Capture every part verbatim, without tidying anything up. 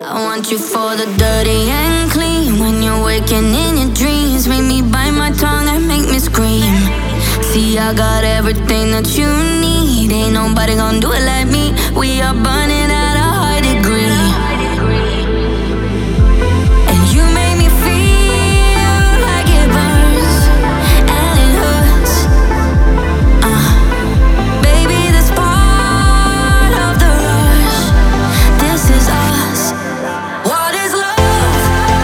I want you for the dirty and clean. When you're waking in your dreams, make me bite my tongue and make me scream. See, I got everything that you need. Ain't nobody gonna do it like me. We are burning at a high degree. And you make me feel like it burns and it hurts. Uh, baby, that's part of the rush. This is us. What is love?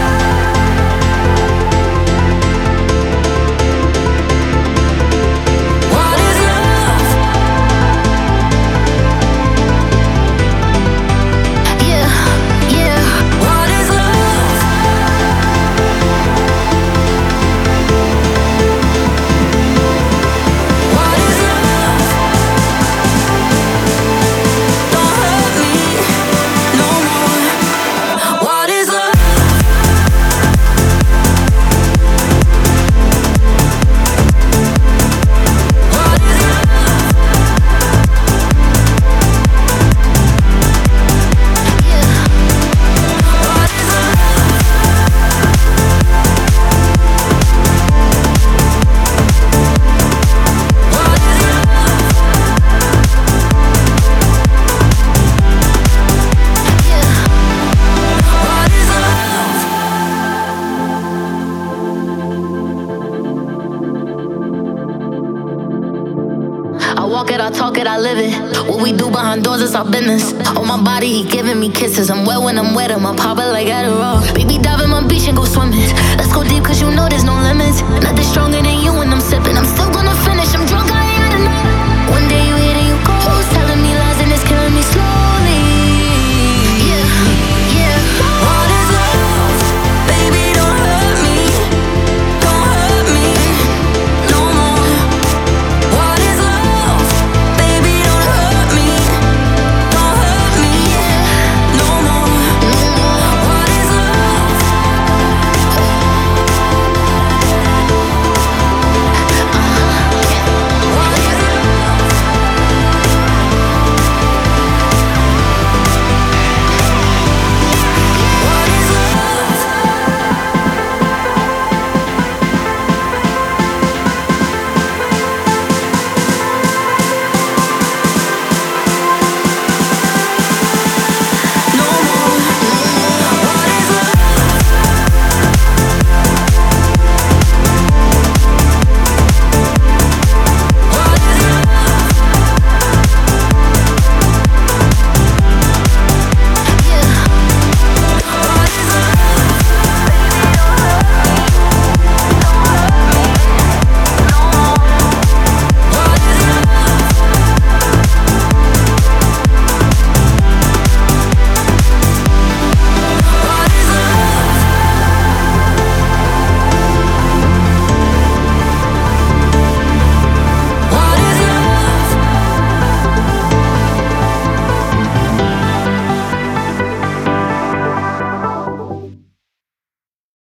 What is love? Yeah, yeah. What is love? What is love? Don't hurt me no more. What is love? What is love? Yeah. What is love? What is love? Yeah. What is love? I walk it, I talk it, I live it. What we do behind doors is our business. On my body, he giving me kisses. I'm wet when I'm wet, I'm pop it like Adderall. Baby, dive in my beach and go swimming. Let's go deep, cause you know there's no limits. Nothing stronger than you when I'm sipping. I'm still gonna finish.